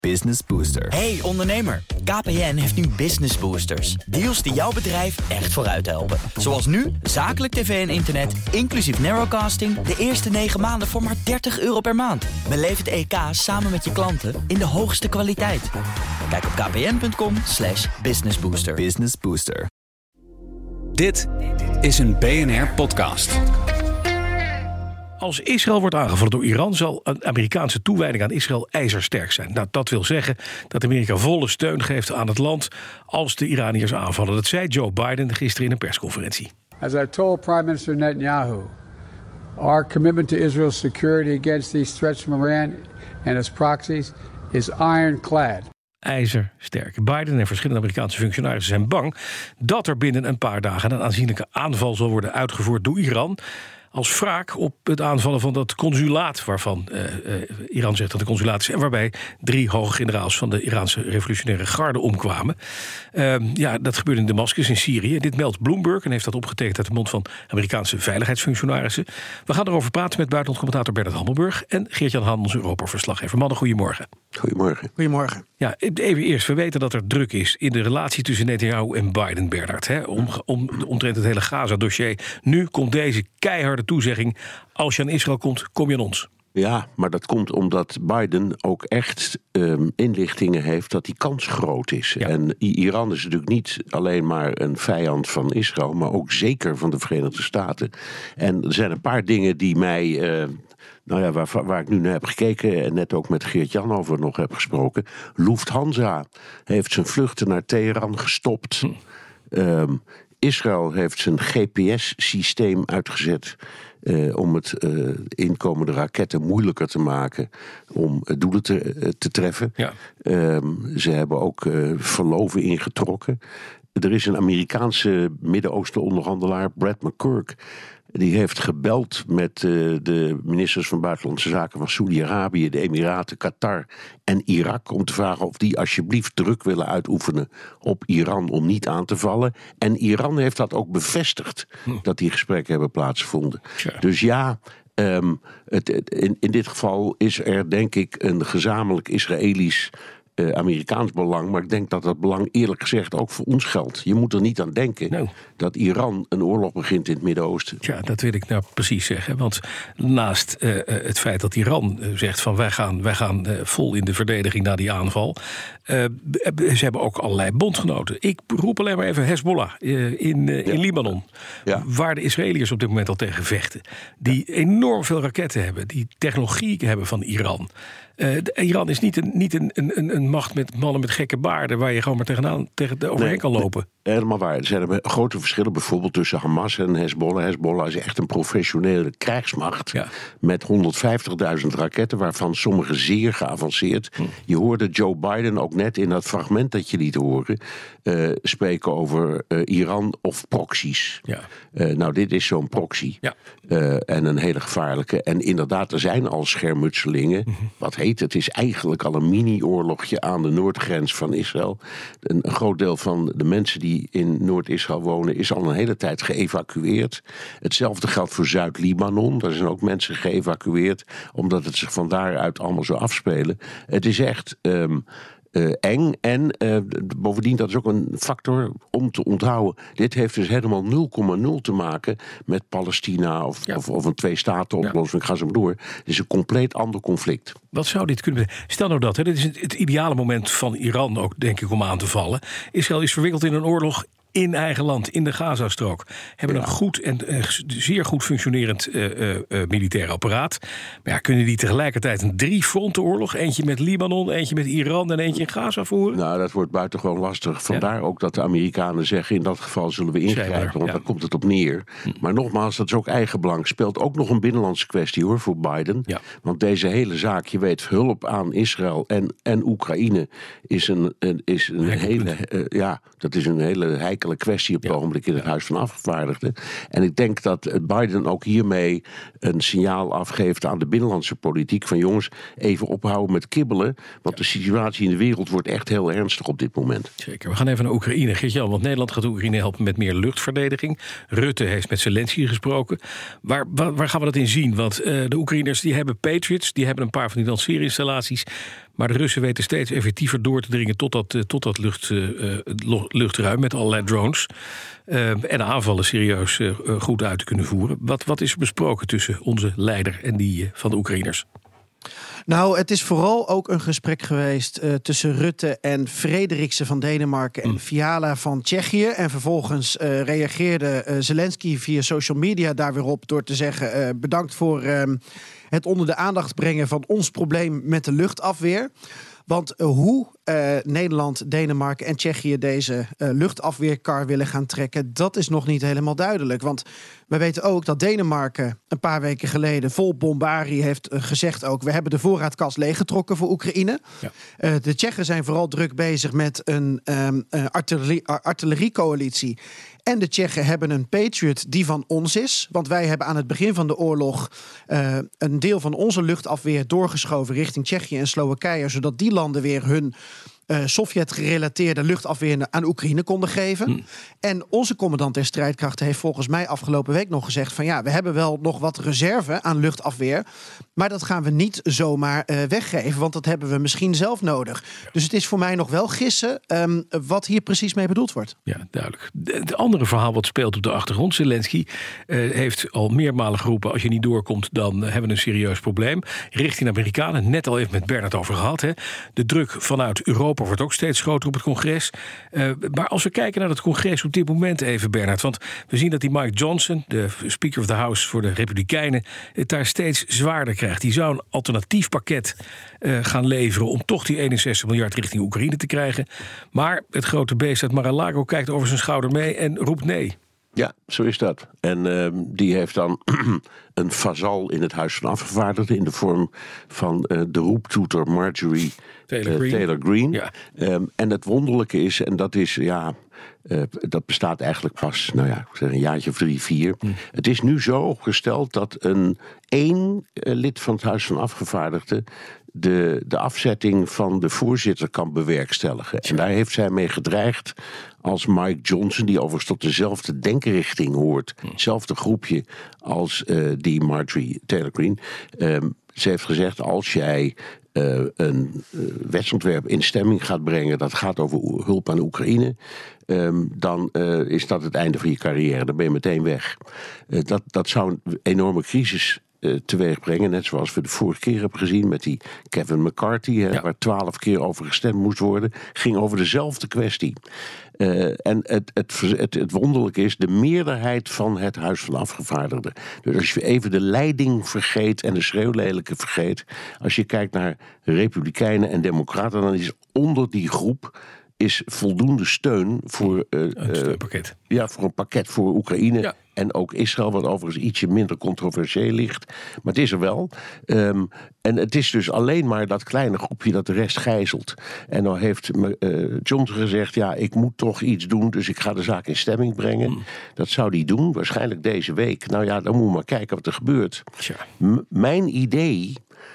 Business Booster. Hey ondernemer, KPN heeft nu Business Boosters. Deals die jouw bedrijf echt vooruit helpen. Zoals nu, zakelijk tv en internet, inclusief narrowcasting... de eerste 9 maanden voor maar €30 per maand. Beleef het EK samen met je klanten in de hoogste kwaliteit. Kijk op kpn.com/businessbooster. Business Booster. Dit is een BNR-podcast. Als Israël wordt aangevallen door Iran, zal een Amerikaanse toewijding aan Israël ijzersterk zijn. Nou, dat wil zeggen dat Amerika volle steun geeft aan het land als de Iraniërs aanvallen. Dat zei Joe Biden gisteren in een persconferentie. As I told Prime Minister Netanyahu, our commitment to Israel's security against these threats from Iran and its proxies is ironclad. IJzersterk. Biden en verschillende Amerikaanse functionarissen zijn bang dat er binnen een paar dagen een aanzienlijke aanval zal worden uitgevoerd door Iran, als wraak op het aanvallen van dat consulaat, waarvan Iran zegt dat het consulaat is, en waarbij 3 hoge generaals van de Iraanse revolutionaire garde omkwamen. Dat gebeurde in Damascus in Syrië. Dit meldt Bloomberg en heeft dat opgetekend uit de mond van Amerikaanse veiligheidsfunctionarissen. We gaan erover praten met buitenlandcommentator Bernard Hammelburg en Geert-Jan Haan, onze Europa-verslaggever. Mannen, goedemorgen. Goedemorgen. Ja, even eerst, we weten dat er druk is in de relatie tussen Netanyahu en Biden, Bernard. Omtrent het hele Gaza-dossier. Nu komt deze keiharde toezegging: als je aan Israël komt, kom je aan ons. Ja, maar dat komt omdat Biden ook echt inlichtingen heeft dat die kans groot is. Ja. En Iran is natuurlijk niet alleen maar een vijand van Israël, maar ook zeker van de Verenigde Staten. En er zijn een paar dingen die mij, waar ik nu naar heb gekeken en net ook met Geert-Jan over nog heb gesproken. Lufthansa heeft zijn vluchten naar Teheran gestopt. Israël heeft zijn GPS-systeem uitgezet om het inkomende raketten moeilijker te maken om doelen te treffen. Ja. Ze hebben ook verloven ingetrokken. Er is een Amerikaanse Midden-Oosten onderhandelaar, Brad McCurk. Die heeft gebeld met de ministers van Buitenlandse Zaken van Saudi-Arabië, de Emiraten, Qatar en Irak, om te vragen of die alsjeblieft druk willen uitoefenen op Iran om niet aan te vallen. En Iran heeft dat ook bevestigd, dat die gesprekken hebben plaatsgevonden. Ja. Dus ja, in dit geval is er denk ik een gezamenlijk Israëlisch Amerikaans belang, maar ik denk dat dat belang eerlijk gezegd ook voor ons geldt. Je moet er niet aan denken dat Iran een oorlog begint in het Midden-Oosten. Ja, dat wil ik nou precies zeggen. Want naast het feit dat Iran zegt van wij gaan vol in de verdediging na die aanval, ze hebben ook allerlei bondgenoten. Ik roep alleen maar even Hezbollah in Libanon, waar de Israëliërs op dit moment al tegen vechten. Die enorm veel raketten hebben, die technologie hebben van Iran. Iran is niet een macht met mannen met gekke baarden waar je gewoon maar overheen kan lopen. Helemaal waar. Er zijn grote verschillen bijvoorbeeld tussen Hamas en Hezbollah. Hezbollah is echt een professionele krijgsmacht met 150.000 raketten, waarvan sommige zeer geavanceerd. Je hoorde Joe Biden ook net in dat fragment dat je liet horen spreken over Iran of proxies. Ja. Dit is zo'n proxy. Ja. En een hele gevaarlijke. En inderdaad, er zijn al schermutselingen. Wat heet het? Is eigenlijk al een mini-oorlogje aan de noordgrens van Israël. Een groot deel van de mensen die in Noord-Israël wonen is al een hele tijd geëvacueerd. Hetzelfde geldt voor Zuid-Libanon. Daar zijn ook mensen geëvacueerd, omdat het zich van daaruit allemaal zo afspelen. Het is echt eng. En bovendien, dat is ook een factor om te onthouden. Dit heeft dus helemaal 0,0 te maken met Palestina of een twee-staten-oplossing. Ga zo maar door. Het is een compleet ander conflict. Wat zou dit kunnen betekenen? Stel nou dat, dit is het ideale moment van Iran ook, denk ik, om aan te vallen. Israël is verwikkeld in een oorlog in eigen land, in de Gazastrook. Hebben een goed en zeer goed functionerend militair apparaat. Maar kunnen die tegelijkertijd een 3-frontenoorlog, eentje met Libanon, eentje met Iran en eentje in Gaza voeren? Nou, dat wordt buitengewoon lastig. Vandaar ook dat de Amerikanen zeggen, in dat geval zullen we ingrijpen, want daar komt het op neer. Maar nogmaals, dat is ook eigenbelang. Speelt ook nog een binnenlandse kwestie hoor, voor Biden. Ja. Want deze hele zaak, je weet, hulp aan Israël en Oekraïne is een hele heikele kwestie op het ogenblik in het Huis van Afgevaardigden. En ik denk dat Biden ook hiermee een signaal afgeeft aan de binnenlandse politiek van jongens, even ophouden met kibbelen, want de situatie in de wereld wordt echt heel ernstig op dit moment. Zeker. We gaan even naar Oekraïne, Geert-Jan, want Nederland gaat Oekraïne helpen met meer luchtverdediging. Rutte heeft met Zelensky gesproken. Waar gaan we dat in zien? Want de Oekraïners die hebben Patriots, die hebben een paar van die lanceerinstallaties. Maar de Russen weten steeds effectiever door te dringen tot dat luchtruim met allerlei drones. En aanvallen serieus goed uit te kunnen voeren. Wat is er besproken tussen onze leider en die van de Oekraïners? Nou, het is vooral ook een gesprek geweest tussen Rutte en Frederiksen van Denemarken en Fiala van Tsjechië. En vervolgens reageerde Zelensky via social media daar weer op door te zeggen bedankt voor het onder de aandacht brengen van ons probleem met de luchtafweer. Want hoe Nederland, Denemarken en Tsjechië deze luchtafweerkar willen gaan trekken, dat is nog niet helemaal duidelijk. Want we weten ook dat Denemarken een paar weken geleden vol bombarie heeft gezegd ook, we hebben de voorraadkast leeggetrokken voor Oekraïne. Ja. De Tsjechen zijn vooral druk bezig met een artilleriecoalitie. En de Tsjechen hebben een Patriot die van ons is. Want wij hebben aan het begin van de oorlog een deel van onze luchtafweer doorgeschoven richting Tsjechië en Slowakije, zodat die landen weer hun Sovjet-gerelateerde luchtafweer aan Oekraïne konden geven. En onze commandant der strijdkrachten heeft volgens mij afgelopen week nog gezegd van ja, we hebben wel nog wat reserve aan luchtafweer, maar dat gaan we niet zomaar weggeven, want dat hebben we misschien zelf nodig. Dus het is voor mij nog wel gissen wat hier precies mee bedoeld wordt. Ja, duidelijk. Het andere verhaal wat speelt op de achtergrond, Zelensky heeft al meermalen geroepen, als je niet doorkomt, dan hebben we een serieus probleem. Richting de Amerikanen, net al even met Bernard over gehad. Hè. De druk vanuit Europa wordt ook steeds groter op het congres. Maar als we kijken naar het congres op dit moment even, Bernard, want we zien dat die Mike Johnson, de Speaker of the House voor de Republikeinen, het daar steeds zwaarder krijgt. Die zou een alternatief pakket gaan leveren om toch die 61 miljard richting Oekraïne te krijgen. Maar het grote beest uit Mar-a-Lago kijkt over zijn schouder mee en roept nee. Ja, zo is dat. En die heeft dan een vazal in het Huis van Afgevaardigden in de vorm van de roeptoeter Marjorie Taylor Greene. Ja. En het wonderlijke is, en dat is, dat bestaat eigenlijk pas, een jaartje of 3, 4. Het is nu zo gesteld dat één lid van het Huis van Afgevaardigden de afzetting van de voorzitter kan bewerkstelligen. En daar heeft zij mee gedreigd als Mike Johnson, die overigens tot dezelfde denkrichting hoort, hetzelfde groepje als die Marjorie Taylor Greene. Ze heeft gezegd, als jij een wetsontwerp in stemming gaat brengen, dat gaat over hulp aan Oekraïne, dan is dat het einde van je carrière. Dan ben je meteen weg. Dat zou een enorme crisis teweeg brengen, net zoals we de vorige keer hebben gezien met die Kevin McCarthy, waar 12 keer over gestemd moest worden, ging over dezelfde kwestie. En het wonderlijke is, de meerderheid van het Huis van Afgevaardigden. Dus als je even de leiding vergeet en de schreeuwlelijke vergeet, als je kijkt naar Republikeinen en Democraten, dan is onder die groep voldoende steun voor een steunpakket. Voor een pakket voor Oekraïne. Ja. En ook Israël, wat overigens ietsje minder controversieel ligt. Maar het is er wel. En het is dus alleen maar dat kleine groepje dat de rest gijzelt. En dan heeft Johnson gezegd, ik moet toch iets doen, dus ik ga de zaak in stemming brengen. Dat zou hij doen, waarschijnlijk deze week. Dan moeten we maar kijken wat er gebeurt. Mijn idee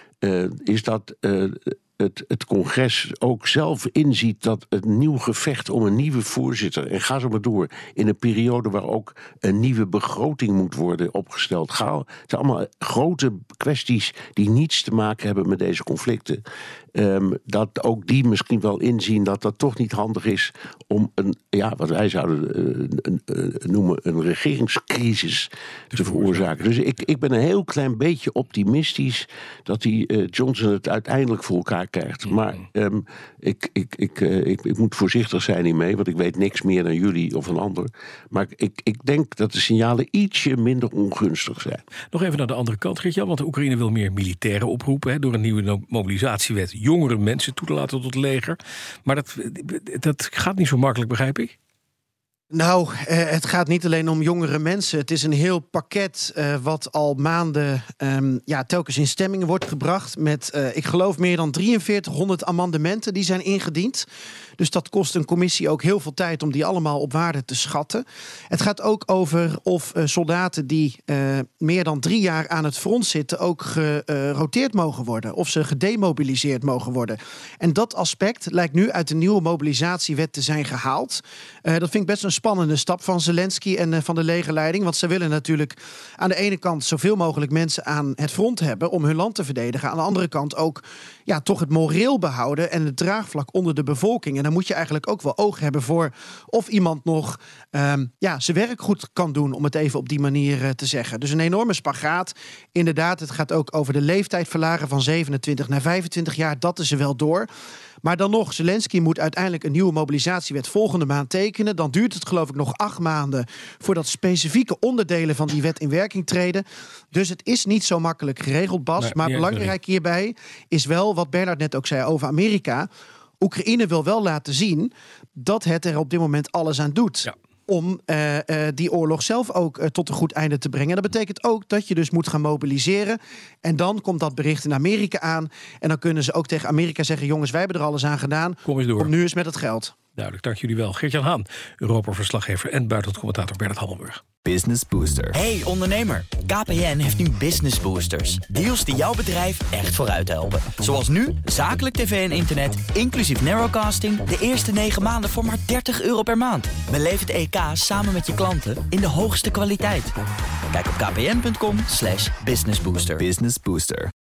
is dat het congres ook zelf inziet dat het nieuw gevecht om een nieuwe voorzitter, en ga zo maar door, in een periode waar ook een nieuwe begroting moet worden opgesteld. Het zijn allemaal grote kwesties die niets te maken hebben met deze conflicten. Dat ook die misschien wel inzien dat dat toch niet handig is om wat wij zouden noemen een regeringscrisis te veroorzaken. Dus ik ben een heel klein beetje optimistisch dat die Johnson het uiteindelijk voor elkaar krijgt. Maar ik moet voorzichtig zijn hiermee, want ik weet niks meer dan jullie of een ander. Maar ik denk dat de signalen ietsje minder ongunstig zijn. Nog even naar de andere kant, Geert-Jan, want de Oekraïne wil meer militairen oproepen door een nieuwe mobilisatiewet. Jongere mensen toe te laten tot het leger. Maar dat gaat niet zo makkelijk, begrijp ik? Nou, het gaat niet alleen om jongere mensen. Het is een heel pakket wat al maanden telkens in stemming wordt gebracht. Met, ik geloof, meer dan 4300 amendementen die zijn ingediend. Dus dat kost een commissie ook heel veel tijd om die allemaal op waarde te schatten. Het gaat ook over of soldaten die meer dan 3 jaar aan het front zitten ook geroteerd mogen worden. Of ze gedemobiliseerd mogen worden. En dat aspect lijkt nu uit de nieuwe mobilisatiewet te zijn gehaald. Dat vind ik best een spannende stap van Zelensky en van de legerleiding. Want ze willen natuurlijk aan de ene kant zoveel mogelijk mensen aan het front hebben om hun land te verdedigen. Aan de andere kant ook toch het moreel behouden en het draagvlak onder de bevolking. En dan moet je eigenlijk ook wel oog hebben voor of iemand nog zijn werk goed kan doen, om het even op die manier te zeggen. Dus een enorme spagaat. Inderdaad, het gaat ook over de leeftijd verlagen van 27 naar 25 jaar. Dat is er wel door. Maar dan nog, Zelensky moet uiteindelijk een nieuwe mobilisatiewet volgende maand tekenen. Dan duurt het geloof ik nog 8 maanden voordat specifieke onderdelen van die wet in werking treden. Dus het is niet zo makkelijk geregeld, Bas. Nee, maar belangrijk hierbij is wel wat Bernard net ook zei over Amerika. Oekraïne wil wel laten zien dat het er op dit moment alles aan doet. Ja. Om die oorlog zelf ook tot een goed einde te brengen. En dat betekent ook dat je dus moet gaan mobiliseren. En dan komt dat bericht in Amerika aan. En dan kunnen ze ook tegen Amerika zeggen: jongens, wij hebben er alles aan gedaan. Kom eens door. Kom nu eens met het geld. Duidelijk, dank jullie wel. Geert-Jan Haan, Europa-verslaggever en buitenlandcommentator Bernard Hammelburg. Business Booster. Hey ondernemer, KPN heeft nu Business Boosters. Deals die jouw bedrijf echt vooruit helpen. Zoals nu, zakelijk tv en internet, inclusief narrowcasting, de eerste 9 maanden voor maar €30 per maand. Beleef het EK samen met je klanten in de hoogste kwaliteit. Kijk op kpn.com/businessbooster. Business Booster.